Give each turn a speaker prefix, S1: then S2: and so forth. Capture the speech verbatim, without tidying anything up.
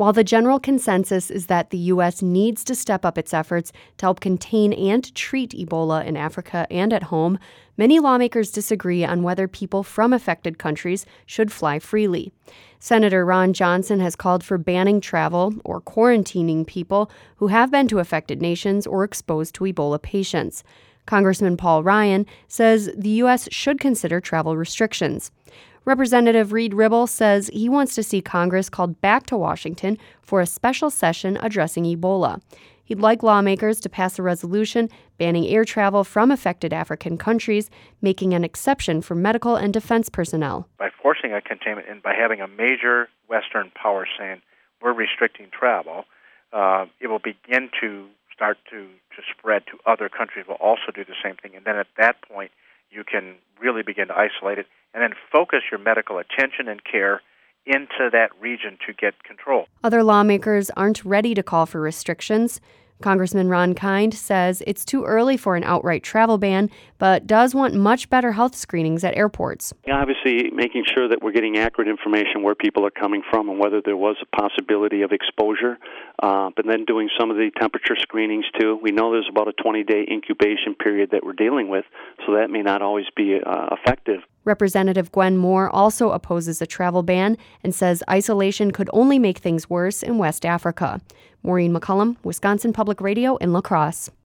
S1: While the general consensus is that the U S needs to step up its efforts to help contain and treat Ebola in Africa and at home, many lawmakers disagree on whether people from affected countries should fly freely. Senator Ron Johnson has called for banning travel or quarantining people who have been to affected nations or exposed to Ebola patients. Congressman Paul Ryan says the U S should consider travel restrictions. Representative Reed Ribble says he wants to see Congress called back to Washington for a special session addressing Ebola. He'd like lawmakers to pass a resolution banning air travel from affected African countries, making an exception for medical and defense personnel.
S2: By forcing a containment and by having a major Western power saying we're restricting travel, uh, it will begin to start to, to spread to other countries will also do the same thing. And then at that point, you can really begin to isolate it and then focus your medical attention and care into that region to get control.
S1: Other lawmakers aren't ready to call for restrictions. Congressman Ron Kind says it's too early for an outright travel ban, but does want much better health screenings at airports.
S3: Obviously, making sure that we're getting accurate information where people are coming from and whether there was a possibility of exposure, uh, but then doing some of the temperature screenings, too. We know there's about a twenty-day incubation period that we're dealing with, so that may not always be uh, effective.
S1: Representative Gwen Moore also opposes a travel ban and says isolation could only make things worse in West Africa. Maureen McCullum, Wisconsin Public Radio in La Crosse.